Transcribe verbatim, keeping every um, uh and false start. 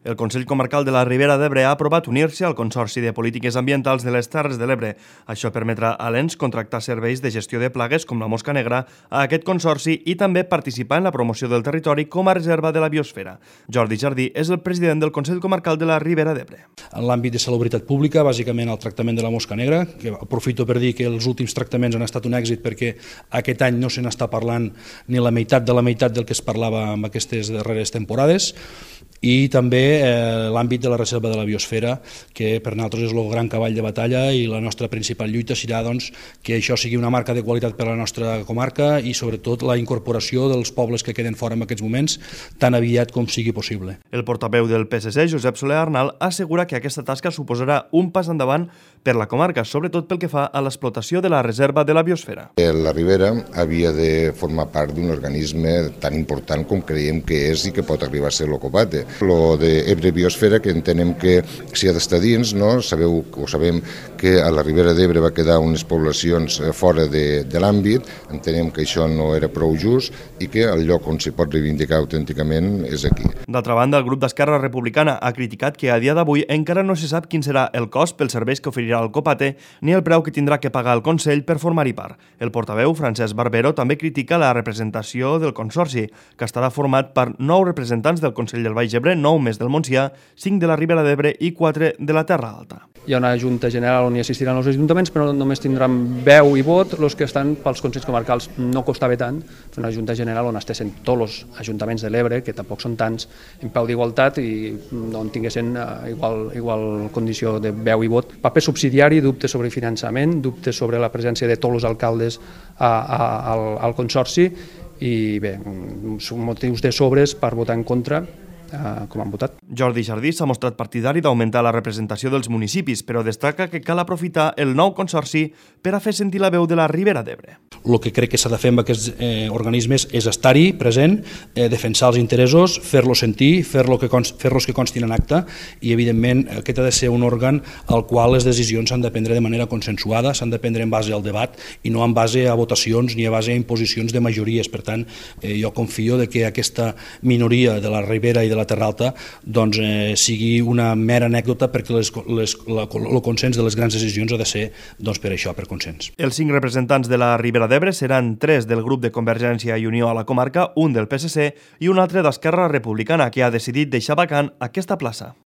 El Consell Comarcal de la Ribera d'Ebre ha aprovat unir-se al Consorci de Polítiques Ambientals de les Terres de l'Ebre. Això permetrà a l'ens contractar serveis de gestió de plagues com la mosca negra a aquest consorci i també participar en la promoció del territori com a reserva de la biosfera. Jordi Jardí és el president del Consell Comarcal de la Ribera d'Ebre. En l'àmbit de salubritat pública, bàsicament el tractament de la mosca negra, que aprofito per dir que els últims tractaments han estat un èxit perquè aquest any no se n'està parlant ni la meitat de la meitat del que es parlava en aquestes darreres temporades, i també eh, l'àmbit de la reserva de la biosfera, que per nosaltres és el gran cavall de batalla i la nostra principal lluita serà doncs, que això sigui una marca de qualitat per a la nostra comarca i sobretot la incorporació dels pobles que queden fora en aquests moments tan aviat com sigui possible. El portaveu del P S C, Josep Soler Arnal, assegura que aquesta tasca suposarà un pas endavant per la comarca, sobretot pel que fa a l'explotació de la reserva de la biosfera. La Ribera havia de formar part d'un organisme tan important com creiem que és i que pot arribar a ser l'Ocopate. Lo d'Ebre Biosfera, que entenem que s'hi ha d'estar dins, no? Sabeu o sabem que a la Ribera d'Ebre va quedar unes poblacions fora de, de l'àmbit, entenem que això no era prou just i que el lloc on s'hi pot reivindicar autènticament és aquí. D'altra banda, el grup d'Esquerra Republicana ha criticat que a dia d'avui encara no se sap quin serà el cost pels serveis que oferirà el Copate ni el preu que tindrà que pagar el Consell per formar-hi part. El portaveu, Francesc Barbero, també critica la representació del Consorci, que estarà format per nou representants del Consell del Baix Ebre, nou més del Montsià, cinc de la Ribera d'Ebre i quatre de la Terra Alta. Hi ha una junta general on hi assistiran els ajuntaments, però només tindran veu i vot els que estan pels consells comarcals. No costava tant fer una junta general on estessin tots els ajuntaments de l'Ebre, que tampoc són tants, en peu d'igualtat i on tinguessin igual, igual condició de veu i vot. Paper subsidiari, dubtes sobre finançament, dubtes sobre la presència de tots els alcaldes a, a, al, al consorci i bé, són motius de sobres per votar en contra, com han votat. Jordi Jardí s'ha mostrat partidari d'augmentar la representació dels municipis, però destaca que cal aprofitar el nou consorci per a fer sentir la veu de la Ribera d'Ebre. El que crec que s'ha de fer amb aquests eh, organismes és estar-hi present, eh, defensar els interessos, fer-los sentir, fer-los que, const, fer que constin en acte i, evidentment, aquest ha de ser un òrgan al qual les decisions s'han de prendre de manera consensuada, s'han de prendre en base al debat i no en base a votacions ni a base a imposicions de majories. Per tant, eh, jo confio de que aquesta minoria de la Ribera i de la Terra Alta doncs, eh, sigui una mera anècdota perquè les, les, la, el consens de les grans decisions ha de ser doncs, per això, per consens. Els cinc representants de la Ribera d'Ebre seran tres del grup de Convergència i Unió a la comarca, un del P S C i un altre d'Esquerra Republicana, que ha decidit deixar vacant aquesta plaça.